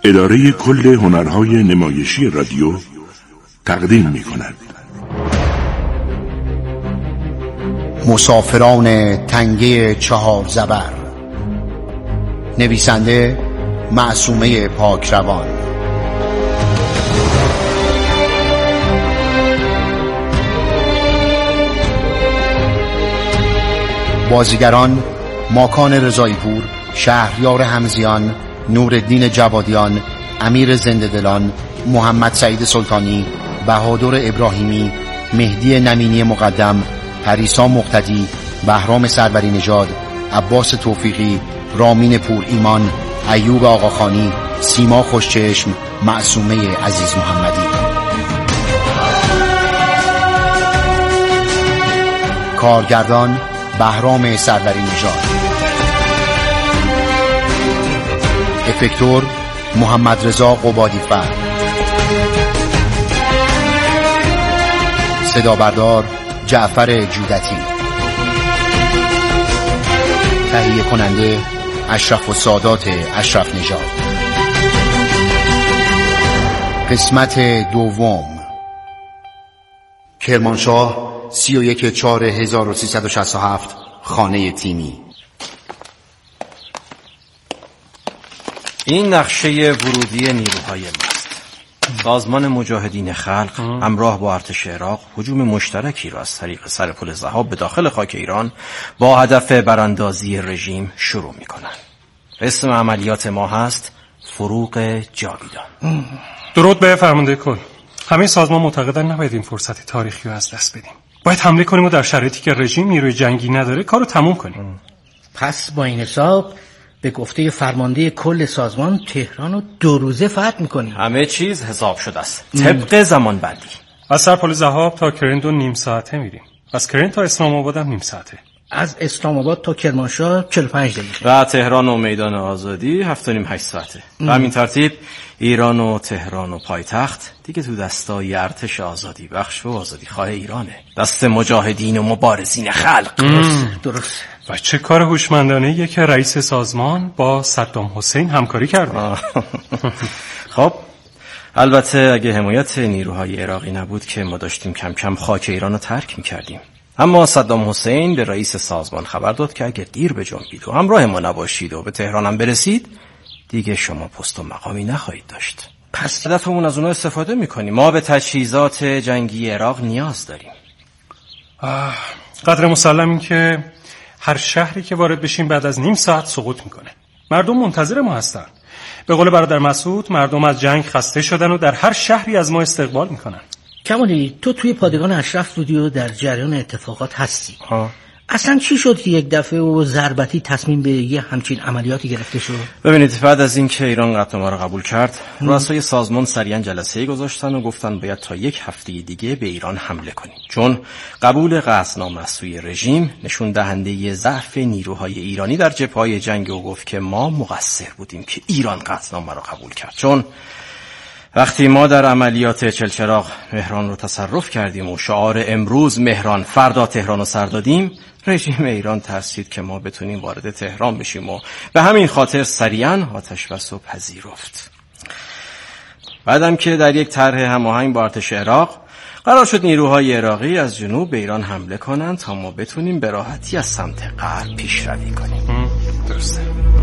اداره کل هنرهای نمایشی رادیو تقدیم می‌کند. مسافران تنگه 4 زبر، نویسنده معصومه پاکروان، بازیگران ماکان رضایی‌پور، شهریار همزیان، نورالدین جوادیان، امیر زنده‌دلان، محمد سعید سلطانی، بهادر ابراهیمی، مهدی نمینی مقدم، پریسا مقتدی، بهرام سروری نژاد، عباس توفیقی، رامین پور ایمان، ایوب آقاخانی، سیما خوشچشم، معصومه عزیز محمدی. کارگردان بهرام سروری نژاد، افکتور محمد رضا قبادی‌فر، صدا بردار جعفر جودتی، تهیه کننده اشرف السادات اشرف نژاد. قسمت دوم. کرمانشاه 31/4/1367 خانه تیمی. این نقشه ورودی نیروهای ماست. سازمان مجاهدین خلق همراه با ارتش عراق هجوم مشترکی را از طریق سرپل ذهاب به داخل خاک ایران با هدف براندازی رژیم شروع می‌کنند. اسم عملیات ما هست فروغ جاویدان. درود به فرمانده کل. همه سازمان معتقدن نباید این فرصت تاریخی رو از دست بدیم. باید حمله کنیم و در شرایطی که رژیم نیروی جنگی نداره کارو تموم کنیم. پس با این حساب به گفته فرمانده کل سازمان تهران رو 2 روزه فتح میکنیم. همه چیز حساب شده است طبق زمان بندی. از سرپل ذهاب تا کرند 2.5 ساعته میریم. از کرند تا اسلام آباد هم 1/2 ساعته. از اسلام آباد تا کرمانشاه 45 دقیقه. و تهران و میدان آزادی 7.5-8 ساعته. و همین ترتیب ایران و تهران و پایتخت دیگه تو دستای ارتش آزادی بخش و آزادی خواه ایرانه، دست مجاهدین و مبارزین خلق. درست. و چه کار هوشمندانه‌ایه که رئیس سازمان با صدام حسین همکاری کرده. خب البته اگه حمایت نیروهای عراقی نبود که ما داشتیم کم کم خاک ایران رو ترک می‌کردیم. اما صدام حسین به رئیس سازمان خبر داد که اگه دیر بجنبید و همراه ما نباشید و به تهران هم برسید دیگه شما پست و مقامی نخواهید داشت. پس هدفمون از اونا استفاده میکنیم. ما به تجهیزات جنگی عراق نیاز داریم. قدر مسلم این که هر شهری که وارد بشیم بعد از 1/2 ساعت سقوط میکنه. مردم منتظر ما هستن. به قول برادر مسعود مردم از جنگ خسته شدن و در هر شهری از ما استقبال میکنن. کمالی تو توی پادگان اشرف بودی و در جریان اتفاقات هستی. اصلا چی شد که یک دفعه و ضربتی تصمیم به یه همچین عملیاتی گرفته شد؟ ببینید بعد از اینکه ایران قتل ما رو قبول کرد رؤسای سازمان سریعا جلسه‌ای گذاشتن و گفتن باید تا 1 هفته دیگه به ایران حمله کنیم، چون قبول قطعنامه از سوی رژیم نشون دهنده ضعف نیروهای ایرانی در جبهه‌های جنگ و گفت که ما مقصر بودیم که ایران قطعنامه رو قبول کرد، چون وقتی ما در عملیات چلچراغ مهران رو تصرف کردیم و شعار امروز مهران فردا تهران رو سر دادیم، رژیم ایران ترسید که ما بتونیم وارد تهران بشیم و به همین خاطر سریعا آتش‌بس رو پذیرفت. بعدم که در یک طرح هماهنگ با ارتش عراق قرار شد نیروهای عراقی از جنوب به ایران حمله کنند تا ما بتونیم به راحتی از سمت غرب پیشروی کنیم. درسته.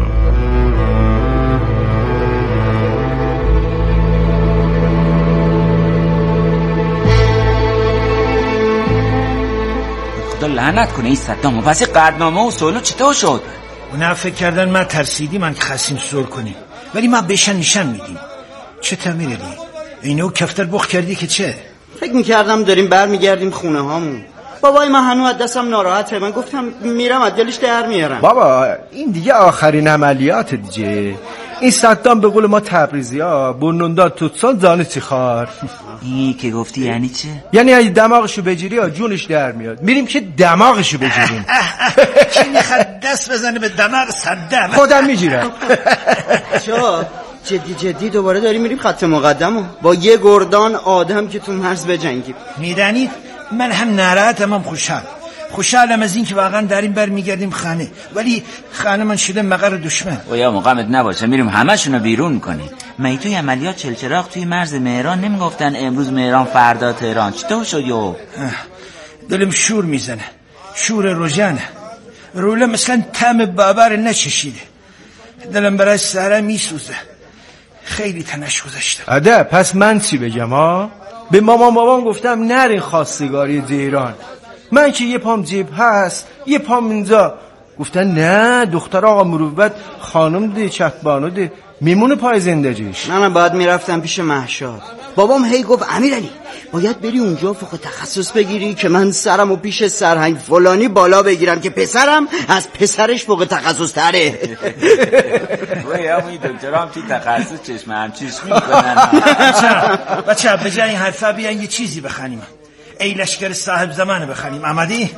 خدا لعنت کنه این صدام. واسه قطعنامه و سولو چطور شد؟ اونا فکر کردن ما ترسیدیم من که خواستیم سول کنیم، ولی ما بهشن نشان میدیم. چطور میردی؟ اینو کفتر بخ کردی که چه؟ فکر میکردم داریم برمیگردیم خونه هامون. بابای من هنوز از دستم ناراحته. من گفتم میرم از دلش در میارم. بابا این دیگه آخرین عملیات دیگه. این صدام به قول ما تبریزی‌ها برنوندا توتسان زانه چی خار. این که گفتی یعنی چه؟ یعنی اگه دماغشو بگیری یا جونش در میاد. میریم که دماغشو بگیریم. کی میخواد دست بزنه به دماغ صدام؟ خودم میگیرم. چا جدی دوباره داریم میریم خط مقدمو با یه گردان آدم که تو مرز بجنگیم. میدانید من هم ناراحتم هم خوشحال. خوشحالم از این که واقعا داریم برمیگردیم خانه، ولی خانه من شده مقر دشمن. اویا مقامت نباشه، میریم همشونو بیرون میکنیم. مگه توی عملیات چلچراغ توی مرز مهران نمیگفتن امروز مهران فردا تهران؟ چطور شد یو؟ دلم شور میزنه، شور روزانه. روله مثلا طعم بابر نچشیده. دلم برای سهره میسوزه. خیلی تنش گذاشتم. اده پس من چی بگم ها؟ به مامان بابام گفتم نرین خواستگاری تهران. من که یه پام جیب هست یه پام اینجا. گفتن نه دختر آقا مروت خانم ده چتبانو ده میمونه پای زندگیش. منم باید میرفتم پیش مهشاد. بابام هی گفت امیرعلی باید بری اونجا فوق تخصص بگیری که من سرمو پیش سرهنگ فلانی بالا بگیرم که پسرم از پسرش فوق تخصص تره. وای همونی دکترام توی تخصص چشم همچیش میکنن. بچه به جای این حرفا بیان یه چیزی بخونیم. ای لشکر صاحب زمان بخونیم. آمدی؟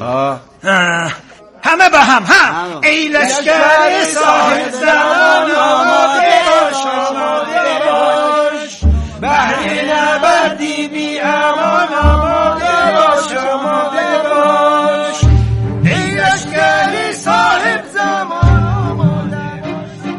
همه با هم ها. ای لشکر صاحب زمان آماده باش، آماده باش، بهر نبردی بی امان آماده باش، آماده باش. ای لشکر صاحب زمان آماده باش.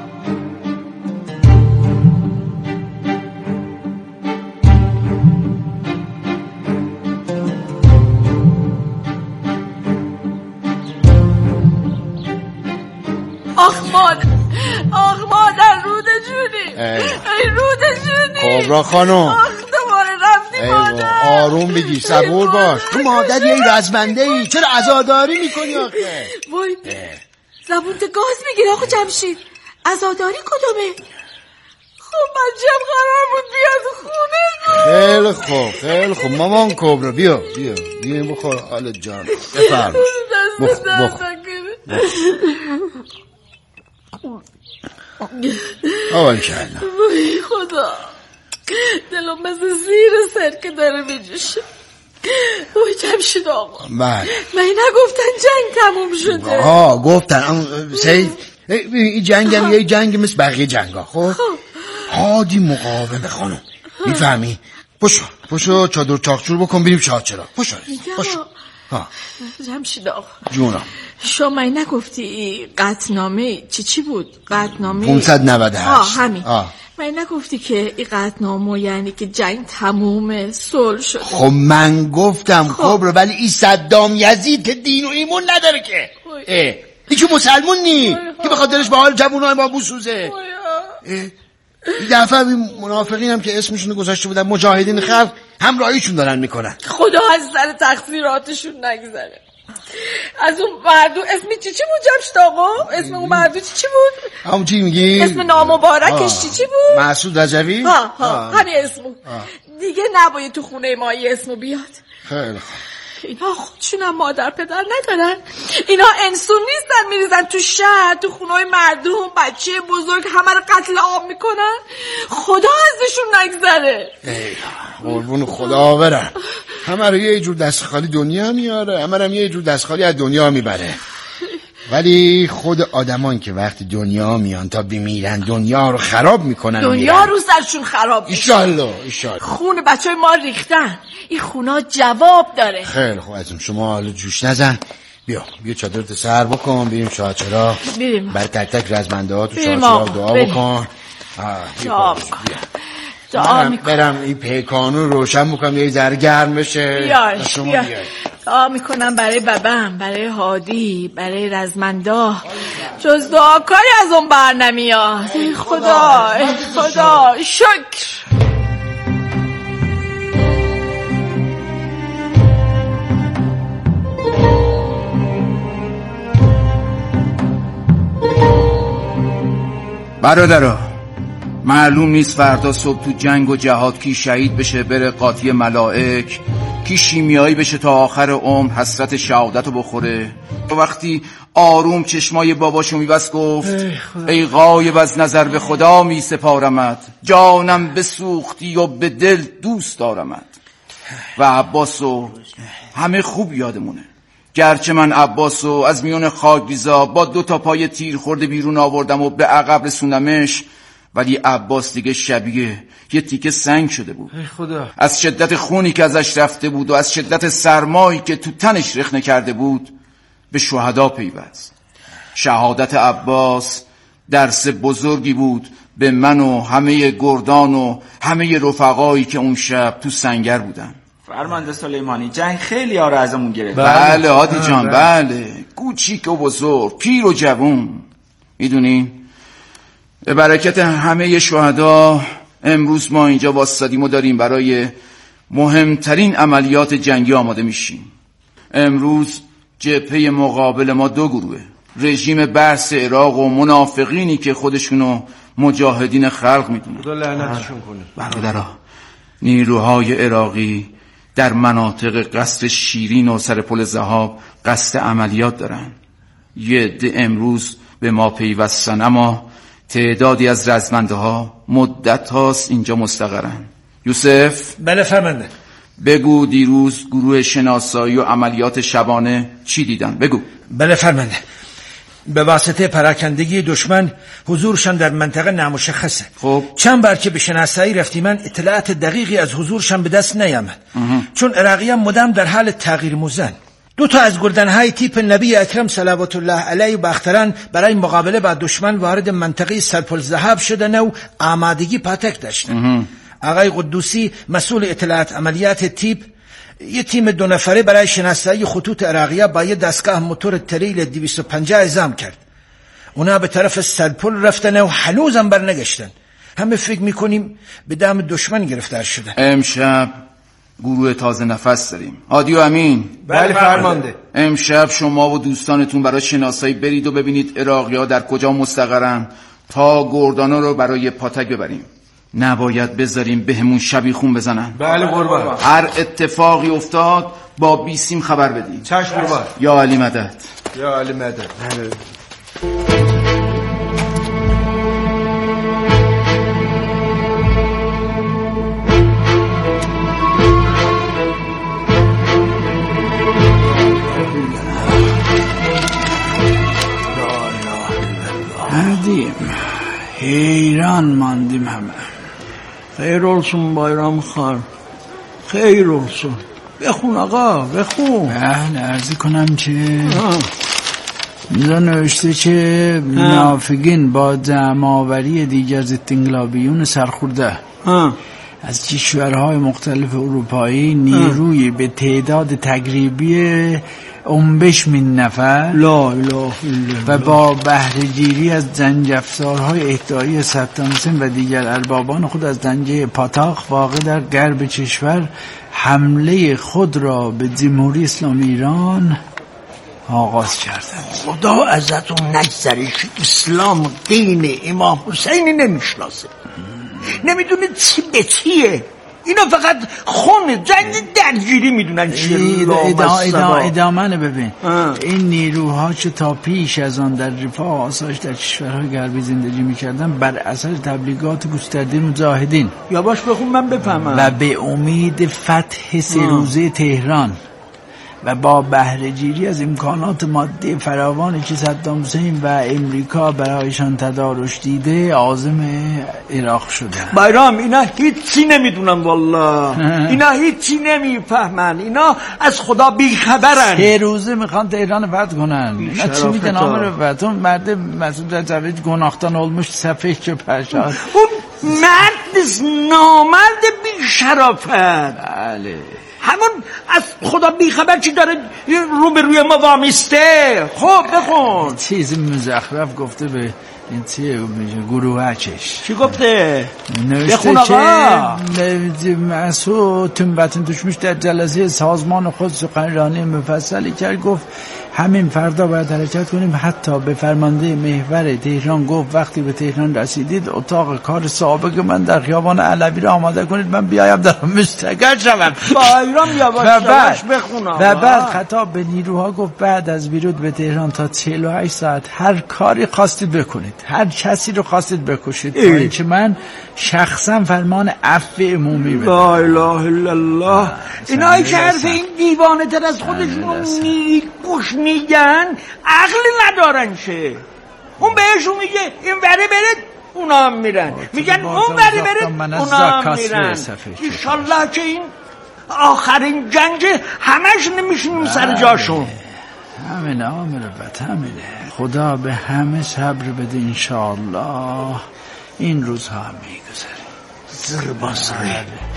آخ مادر روده جونی، ای روده جونی. کبرا خانم آخ دوباره رفتی مادر. آروم بگی، صبور باش. تو مادر یه رزمنده ای، چرا عزاداری میکنی آخه؟ وای زبونت گاز میگیره آقا جمشید. عزاداری کدومه؟ خب بچه‌م قرار بود بیاد خونه. خیلی خوب مامان کبرا بیا بخور حالت جان. بفرم بخور. آوال کردم. وای خدا دلم مثل زیر سرکه داره میجوشه. وای جمشید آقا من نگفتن جنگ تموم شده؟ گفتن سید این جنگ هم یه جنگ مثل بقیه جنگ ها. خب هادی مقاومه خانم میفهمی؟ پشو چادر چاقچور بکن بریم شاهچراغ. پشو جمشید آقا جونم شما نگفتی قطعنامه چی بود؟ قطعنامه 598. همین من نگفتی که این قطعنامه یعنی که جنگ تمومه صلح شده؟ خب من گفتم کبرا ولی این صدام یزید که دین و ایمون نداره که این که مسلمون نی که بخاطرش به حال جوونای ما بوسوزه. این دفعه این منافقین هم که اسمشون گذاشته بودن مجاهدین خلق همراهیشون دارن میکنن. خدا از سر تقصیراتشون نگذره. از اون مردو اسمی چی بود جمشید آقا؟ اسم اون مردو چی بود؟ همون چی میگی؟ اسم نامبارکش چی بود؟ مسعود رجوی؟ همین اسمو. دیگه نباید تو خونه ما یه اسمو بیاد. خیلی خوب. اینا خودشونم مادر پدر ندارن. اینا انسون نیستن میریزن تو شهر تو خونه‌های مردم بچه بزرگ همه رو قتل عام میکنن. خدا ازشون نگذره. قربون خدا برن. همه رو یه جور دست خالی دنیا میاره، همه رو یه جور دست خالی از دنیا میبره. ولی خود آدمان که وقتی دنیا میان تا بمیرن دنیا رو خراب میکنن. دنیا رو سرشون خراب ایشالله. خون بچه ما ریختن. این خونا جواب داره. خیلی خوب ازم شما حالا جوش نزن. بیا چادرت سر بکن بریم شاهچراغ. برای تک تک رزمنده ها تو شاهچراغ دعا بکن. دعا میکنم. برم این پیکانو روشن بکنم یه ذره گرم بشه. بیار. دعا میکنم برای ببم، برای هادی، برای رزمنده. جز دعا کاری از اون بر نمیاد. خدا شکر. برادرها معلوم نیست فردا صبح تو جنگ و جهاد کی شهید بشه بره قاطی ملائک، کی شیمیایی بشه تا آخر عمر حسرت شهادتو بخوره. وقتی آروم چشمای باباشو میبست گفت ای غایب از نظر به خدا می سپارمت، جانم بسوختی و به دل دوست دارمت. و عباسو همه خوب یادمونه. گرچه من عباسو از میون خاک بیزا با 2 پای تیر خورده بیرون آوردم و به عقب رسوندمش، ولی عباس دیگه شبیه یه تیکه سنگ شده بود. ای خدا. از شدت خونی که ازش رفته بود و از شدت سرمایی که تو تنش رخنه کرده بود به شهدا پیوست. شهادت عباس درس بزرگی بود به من و همه گردان و همه رفقایی که اون شب تو سنگر بودن. فرمانده سلیمانی، جنگ خیلی ها رو ازمون گرفت. بله هادی جان، بله، کوچیک و بزرگ، پیر و جوون. میدونین به برکت همه شهدا امروز ما اینجا واسطادیم و داریم برای مهمترین عملیات جنگی آماده میشیم. امروز جبهه مقابل ما دو گروهه: رژیم برس عراق و منافقینی که خودشونو مجاهدین خلق میدونن. خدا لعنتشون کنه. برادرها، نیروهای عراقی در مناطق قصر شیرین و سرپل ذهاب قصد عملیات دارن. یه عده امروز به ما پیوستن، اما تعدادی از رزمنده ها مدت هاست اینجا مستقرن. یوسف؟ بله فرمانده. بگو دیروز گروه شناسایی و عملیات شبانه چی دیدن؟ بگو. بله فرمانده. به واسطه پراکندگی دشمن حضورشان در منطقه نامشخصه. خب چند بار که به شناسایی رفتیم من اطلاعات دقیقی از حضورشان به دست نیامد، چون عراقیان مدام در حال تغییر موزن. 2 از گلدنهای تیپ نبی اکرم صلوات الله علیه و اختران برای مقابله با دشمن وارد منطقه سرپل ذهب شدن و آمادگی پاتک داشتن. آقای قدوسی مسئول اطلاعات عملیات تیپ یه تیم 2 نفره برای شناسایی خطوط عراقیه با یه دستگاه موتور تریل 250 اعزام کرد. اونا به طرف سرپل رفتن و هنوزم برنگشتن. همه فکر میکنیم به دام دشمن گرفتار شدن. امشب گروه تازه نفس داریم. هادی و امین؟ بله فرمانده. امشب شما و دوستانتون برای شناسایی برید و ببینید عراقی‌ها در کجا مستقرن تا گردانا رو برای پاتک ببریم. نباید بذاریم بهمون شبیخون بزنن. بله قربان. هر اتفاقی افتاد با بیسیم خبر بدیم. چشم قربان. یا علی مدد. یا علی مدد. هردیم حیران ماندیم همه. خیر olsun bayram خار، خیر olsun. بخون آقا بخون. بله عرضی کنم که اینجا نوشته که منافقین با جمع‌آوری دیگر ضد انقلابیون سرخورده از کشورهای مختلف اروپایی نیروی به تعداد تقریبی 15,000 نفر و با بهره‌گیری از جنگ‌افزارهای اهدایی صدام حسین و دیگر اربابان خود از دنجه پاتاق واقع در غرب کشور حمله خود را به جمهوری اسلامی ایران آغاز کردند. خدا ازتون نگذره که اسلام دین امام حسینی نمیشناسه، نمیدونه چی به چیه. اینا فقط خون جنگ درگیری میدونن. ادامه ببین. این نیروها که تا پیش از آن در رفاه و آسایش در کشورهای غربی زندگی میکردن بر اثر تبلیغات گسترده مجاهدین یواش بخون من بفهمم و به امید فتح 3 روزه تهران و با بهره‌گیری از امکانات مادی فراوانی که صدام حسین و امریکا برایشان تدارک دیده عازم عراق شدند. بایرام اینا هیچی نمیدونن والله. اینا هیچی نمیفهمن. اینا از خدا بیخبرن. 3 روزه میخوان تهران فتح کنن. اینا چی میگن آمر فتح؟ مرد مسعود رجوی گناهکار olmuş سفید که پرشاد. اون مرد نامرد بی‌شرافت. بله. همون از خدا بیخبر چی داره رو به روی ما وامیسته. خب بخون. چیزی مزخرف گفته به این چیه گروهکش. چی گفته؟ نوشته که مسعود تیم وطن دشمش در جلسه سازمان خود سخنرانی مفصلی کرد. گفت همین فردا باید حرکت کنیم. حتی به فرمانده محور تهران گفت وقتی به تهران رسیدید اتاق کار سابق من در خیابان علوی را آماده کنید من بیایم در مستقر شوم. بایرام یواش بخونم. و بعد خطاب به نیروها گفت بعد از ورود به تهران تا 48 ساعت هر کاری خواستید بکنید، هر کسی رو خواستید بکشید تا اینکه من شخصا فرمان عفو عمومی بدم. لا اله الا الله. اینایی که حرف این دیوانه تر از خودشون گوش میگن عقل ندارن شه. اون بهشون میگه این وره برید اونا هم میرن، میگن اون بری برید اونا هم میرن. ایشالله که این آخرین جنگ همش نمیشونیم سر جاشون. همینه آمربت، همینه. خدا به همه صبر بده انشاءالله. این روزها هم میگذره. زر بصری.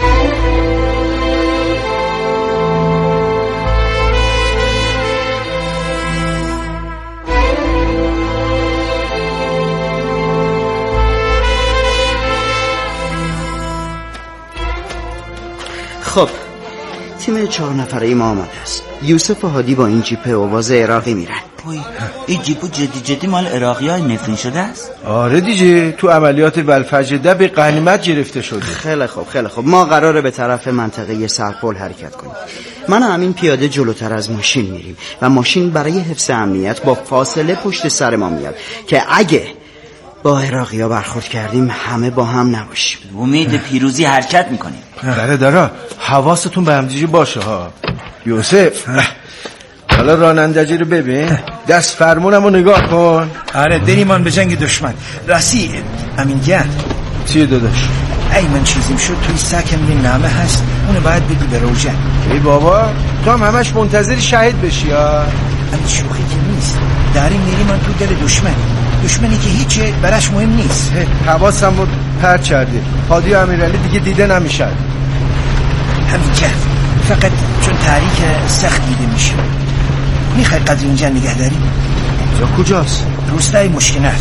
خب تیم 4 نفره ما آماده است. یوسف و هادی با این جیپ اوواز عراقی میرن. این جیپو جدی مال عراقی های نفرین شده است؟ آره دیگه، تو عملیات ولفجر به غنیمت گرفته شده. خیلی خوب ما قراره به طرف منطقه سرپل حرکت کنیم. من و امین پیاده جلوتر از ماشین میریم و ماشین برای حفظ امنیت با فاصله پشت سر ما میاد که اگه با عراقی ها برخورد کردیم همه با هم نباشیم. امید پیروزی حرکت میکنیم. برادرها حواستون به همدیگه باشه ها. یوسف حالا رانندگی رو ببین، دست فرمونم رو نگاه کن. آره دریمان به جنگ دشمن. راستی امین جان چیه داداش؟ ای من چیزیم شد توی سکم یه نامه هست، اونو باید بدی به روژن. ای بابا تو هم همش منتظر شهید بشی ها. این شوخی که نیست، داریم میریم من تو دل دشمنی که هیچه براش مهم نیست. حواسم رو پرت کرده. هادی و امیرعلی دیگه دیده نمیشن. همین جان فقط چون تاریک سخت دیده میشه. میخوای قدر اینجا نگه داری؟ اینجا کجاست؟ روستای مشکنر.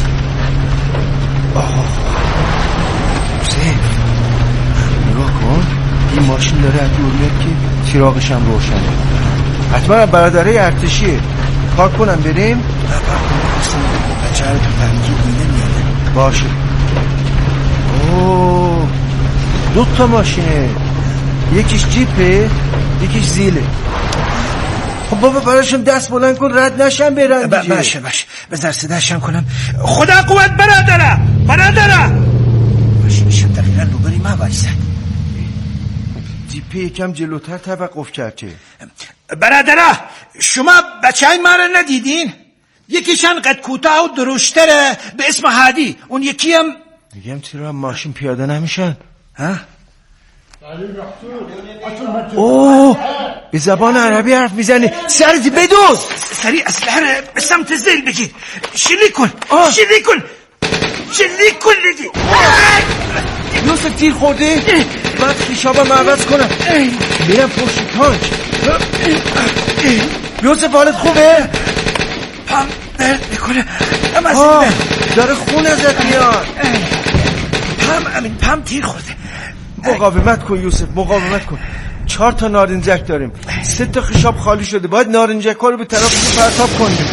نگاه کن، این ماشین داره از دور میاد که چراغش هم روشنه. حتما برادره ارتشیه. کار کنم بریم؟ بچه ها رو تو تاریکی دیده میاده. باشه. اوه 2 تا ماشینه، یکیش جیپه یکیش زیله. خب بابا براشون دست بلند کن رد نشن برن دیگه. باشه بذار صداشم کنم. خدا قوت برادره ماشینشم دقیقا روبری ما وایسن. جیپه یکم جلوتر توقف کرده. برادره شما بچه های ما رو ندیدین؟ یکیشان قد کوتاه و درشتره به اسم هادی، اون یکی هم میگم چرا ماشین پیاده نمیشن؟ ها؟ اوه به زبان عربی حرف میزنه. سرت بدوز، سریع اسلحه به سمت زل بگیر. شلی کن دیگه. یوسف تیر خورده؟ بعد خیشابم عوض کنم میرم پشت تانک. یوسف حالت خوبه؟ پام درد میکنه. داره خون ازت میاد. پام تیر خورده. مقاومت کن یوسف، مقاومت کن. 4 تا نارنجک داریم، 3 تا خشاب خالی شده، باید نارنجک ها رو به طرف پرتاب کنیم.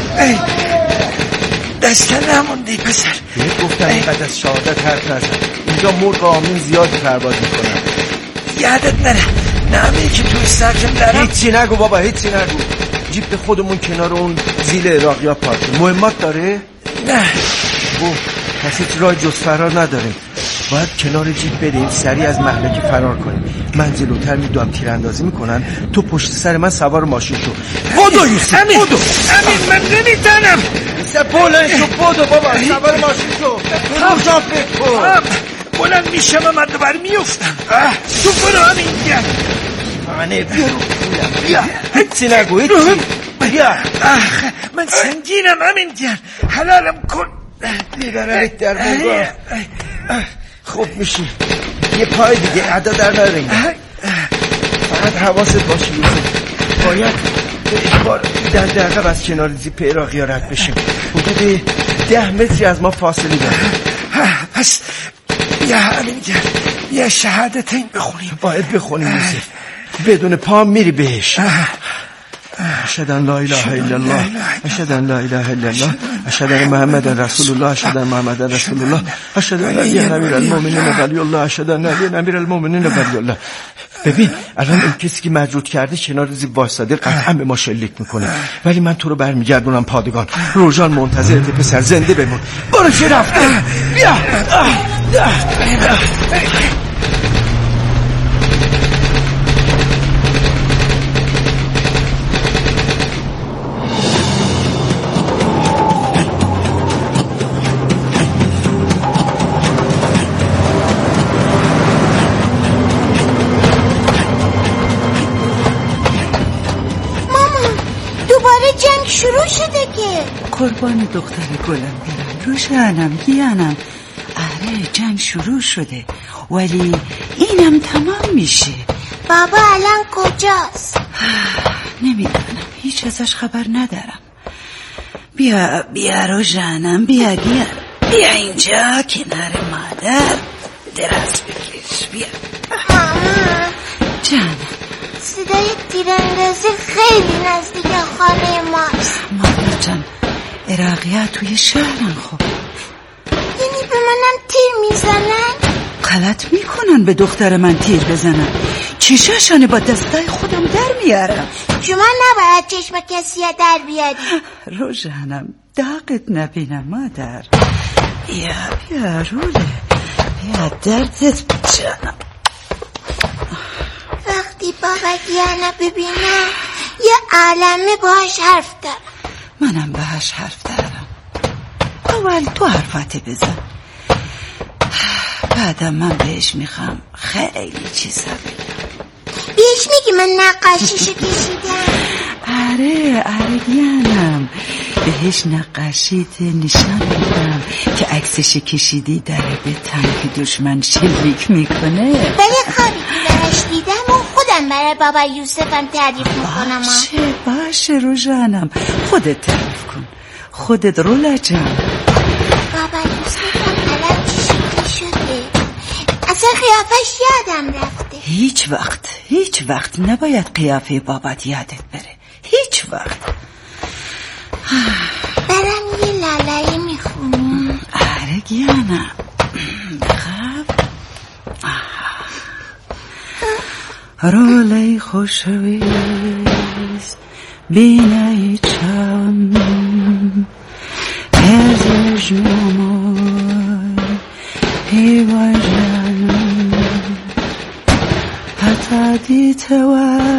دستکن نمونده پسر. بهت گفتم اینقدر از شهادت حرف نزن، اینجا مرغ آمین زیاد پرواز میکنن. یادت نره نامه که توی سرکم دارم. هیچی نگو بابا، هیچی نگو. جیپ خودمون کنار اون زیل عراقی ها پارک. مهمات داره؟ نه. کسی راه جز فرار نداریم. باید کنار جیپ بریم سریع از محلکه فرار کنیم. من جلوتر میدوام تیراندازی میکنن، تو پشت سر من سوار ماشین شو. بودو یوسف بودو. امین من نمیتونم. بلند شو بودو بابا، سوار ماشین شو. روشا فکر کن. بلند میشم من دوباره میفتم. تو برو امین گرد. منه بیا هیچی نگو هیچی. بیا من سنگینم امین گرد، حلالم کن. میبرمت در بونگاه. خوب میشی. یه پای دیگه ادا در نرین. فقط حواست باشه یوسف، باید به اجبار در عقب از کنار زیپ عراقی ها رد بشیم. حدود 10 متری از ما فاصله داریم. پس بیا همین گرد یه شهادتین بخونیم. باید بخونیم یوسف، بدون پا میری بهش. اشهد ان لا اله الا الله، اشهد ان لا اله الا الله، اشهد ان محمد رسول الله، اشهد ان محمد رسول الله، اشهد ان علی امیر المؤمنین ولی الله، اشهد ان علی امیر المؤمنین ولی الله. ببین الان این کسی که مجروح کرده کنار زیب وایساده، قطعا به ما شلیک میکنه، ولی من تو رو برمیگردونم پادگان. روژان منتظرت پسر، زنده بمون. برو که رفته. بیا بالاخره جنگ شروع شده که. قربان دختر گلم برم روشنم گیانم. آره جنگ شروع شده ولی اینم تمام میشه. بابا الان کجاست؟ نمیدونم، هیچ ازش خبر ندارم. بیا روشنم، بیا اینجا کنار مادر دراز بکش. بیا ماما جانم. صدای تیراندازی خیلی نزدیک خانه ماست. مادر جان عراقی ها توی شهرن. خب یعنی به منم تیر میزنن؟ غلط میکنن به دختر من تیر بزنن. چشاشانه با دستای خودم در میارم. شما نباید چشم کسی در بیاری. روشنم داغت نبینم مادر. بیا روله، بیا دردت بجانم. وقتی بابا گیانا ببینم یه عالمه باهاش حرف دارم. منم باهاش حرف دارم. اول تو حرفات بزن، بعدم من بهش میخوام خیلی چیزا بگم. بهش میگی من نقاشیشو کشیدم؟ آره گیانم، بهش نقاشیت نشان میدم که عکسش کشیدی داره به تانک دشمن شلیک میکنه. ولی کاری که درش دیدم و خودم برای بابا یوسفم تعریف میکنم. باشه روشنم، خودت تعریف کن، خودت رولا جان. بابا یوسفم الان چی شکلی شده؟ اصلا قیافش یادم رفته. هیچ وقت نباید قیافه بابات یادت بره، هیچ وقت. برم یه لالایی میخونیم. آره گیانم بخواب. رولی خوشویست بینایی چم هزش نمای هیوای جانم حتی دیتوا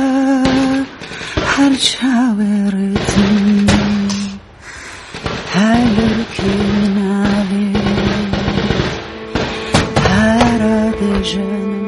هر چاورتیم هر کنالی هر دجن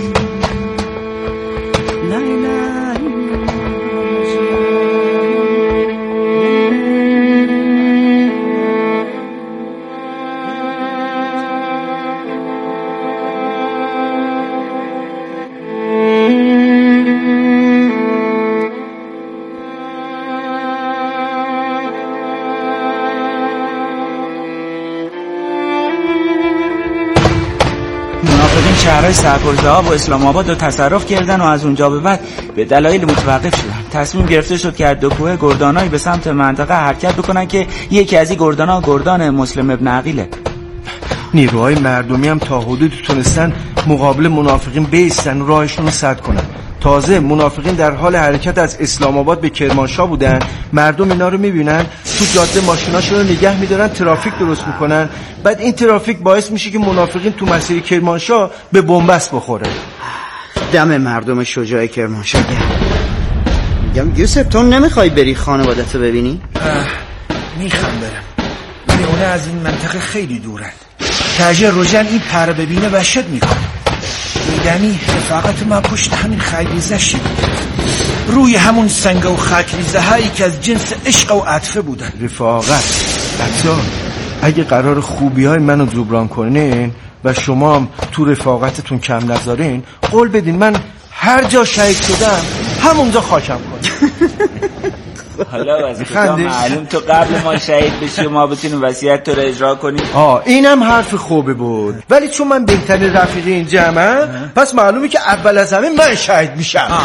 شهرهای سرپرزه‌ها و اسلام آباد رو تصرف کردن و از اونجا به بعد به دلایل متوقف شدن. تصمیم گرفته شد که از دو کوه گردانایی به سمت منطقه حرکت بکنن که یکی از این گردان‌ها گردان مسلم ابن عقیله. نیروهای مردمی هم تا حدودی تونستن مقابل منافقین بیستن و راهشون رو سد کنن. تازه منافقین در حال حرکت از اسلام آباد به کرمانشاه بودن. مردم اینا رو میبینن تو جاده ماشیناشون رو نگه میدارن، ترافیک درست میکنن. بعد این ترافیک باعث میشه که منافقین تو مسیر کرمانشاه به بنبست بخوره. دم مردم شجاع کرمانشاه میگم یوسف تو نمیخوای بری خانوادتو ببینی؟ میخوام برم ولی اونا از این منطقه خیلی دورن. تاجر روزن این پر ببینه وحشت میکنه. دیدنی رفاقت ما پشت همین خیلیزه شد، روی همون سنگ و خاکریزه هایی که از جنس عشق و عاطفه بودن. رفاقت بچه‌ها، اگه قرار خوبی های منو جبران کنین و شما هم تو رفاقتتون کم نذارین، قول بدین من هر جا شهید شدم همونجا خاکم کنم. حالا از کجا معلوم تو قبل ما شهید بشی و ما بتونیم وصیت تو رو اجرا کنیم؟ اینم حرف خوبه بود، ولی چون من بهترین رفیق این جمعم پس معلومه که اول از همه من شهید میشم.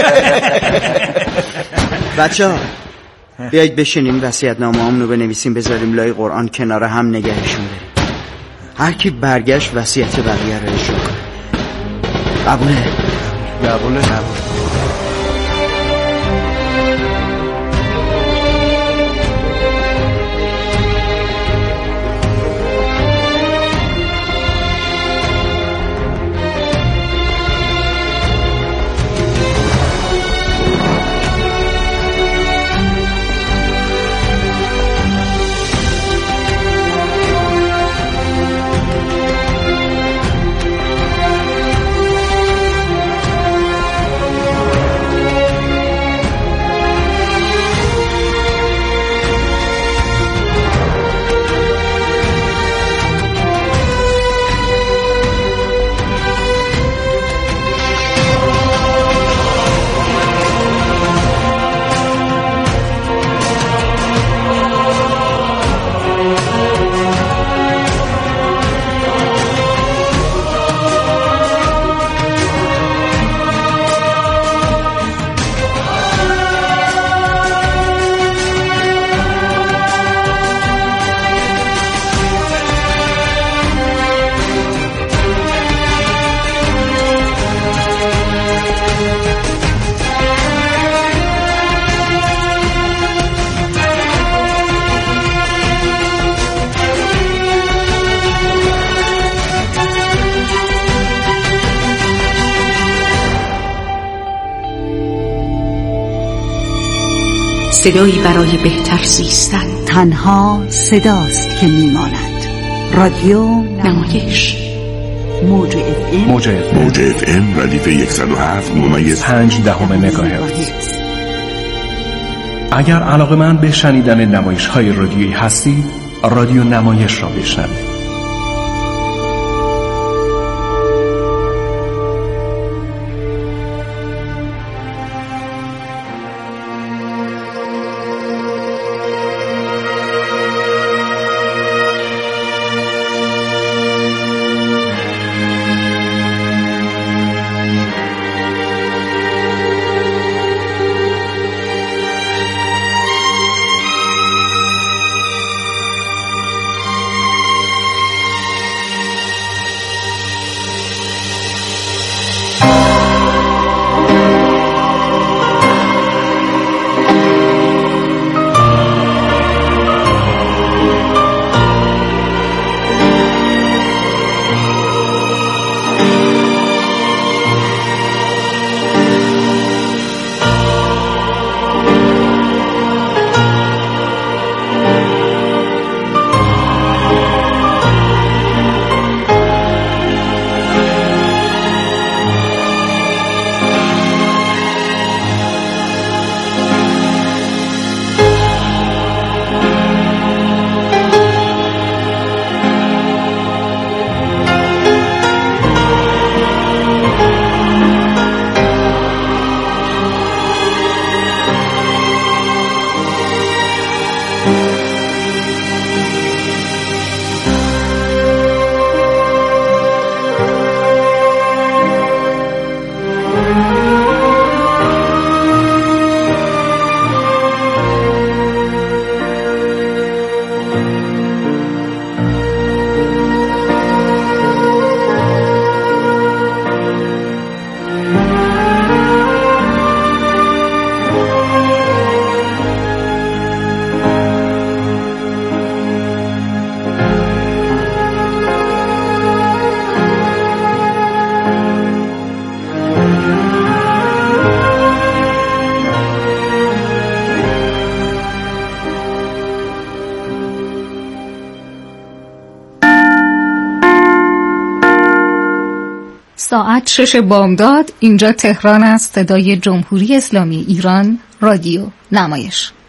بچه‌ها بیایید بشینیم وصیت‌نامه‌مون رو بنویسیم بذاریم لای قرآن کنار هم نگهشون داریم. هر کی برگشت وصیت بقیه رو اجرا کنه. قبوله؟ صدایی برای بهتر زیستن. تنها صداست که میماند. رادیو نمایش. موج اف ام ردیف 107.5 مگاهرتز. اگر علاقه‌مند به شنیدن نمایش‌های رادیویی هستید، رادیو نمایش را بشنوید. ساعت 6 بامداد. اینجا تهران است. صدای جمهوری اسلامی ایران. رادیو نمایش.